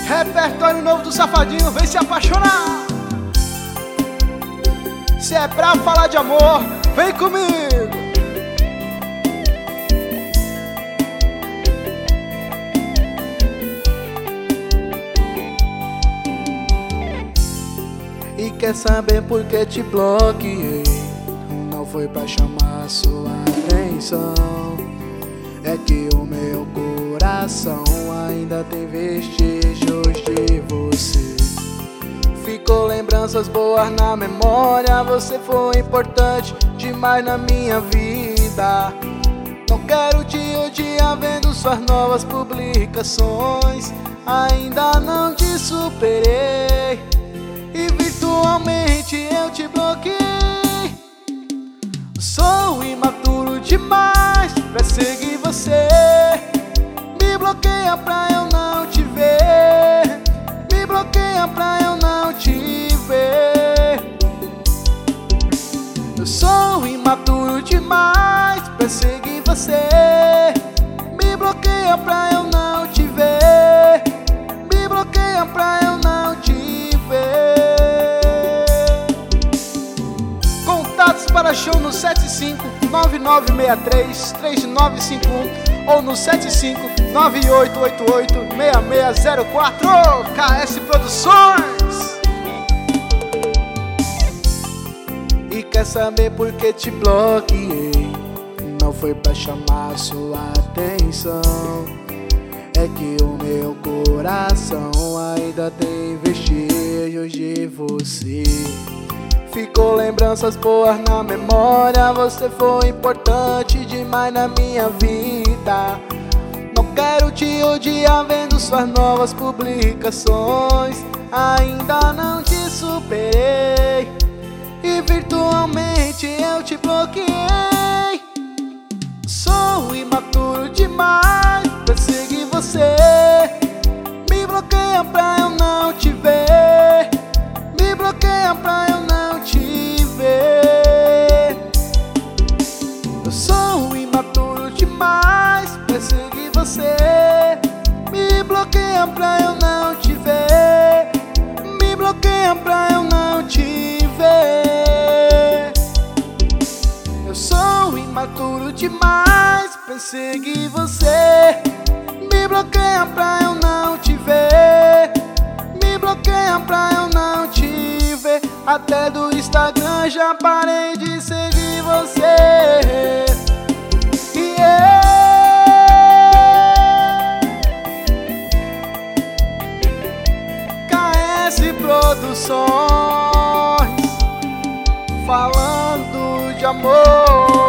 Repertório novo do Safadinho, vem se apaixonar. Se é pra falar de amor, vem comigo. E quer saber por que te bloqueei? Não foi pra chamar sua atenção, é que o meu coração ainda tem vestígios de você. Ficou lembranças boas na memória, você foi importante demais na minha vida. Não quero te odiar vendo suas novas publicações, ainda não te superei e virtualmente eu te bloqueei. Sou imaturo demais pra seguir você, me bloqueia pra eu não te ver, me bloqueia pra eu não te ver. Eu sou imaturo demais pra seguir você, me bloqueia pra eu não te ver, me bloqueia pra eu não te ver. Contatos para show no 75-9963-3951 ou no 75-9888-6604. KS Produções. E quer saber por que te bloqueei? Não foi pra chamar sua atenção, é que o meu coração ainda tem vestígios de você. Ficou lembranças boas na memória, você foi importante demais na minha vida. Não quero te odiar vendo suas novas publicações, ainda não te superei e virtualmente eu te bloqueei. Sou imaturo demais pra seguir você, me bloqueia pra eu não te ver, me bloqueia pra eu não te ver. Eu sou imaturo demais pra seguir você, me bloqueia pra eu não te ver, me bloqueia pra eu não te ver. Eu sou imaturo demais pra seguir você, me bloqueia pra eu não te ver, me bloqueia pra eu não te ver. Até do Instagram já parei de seguir você. KS Produções, falando de amor.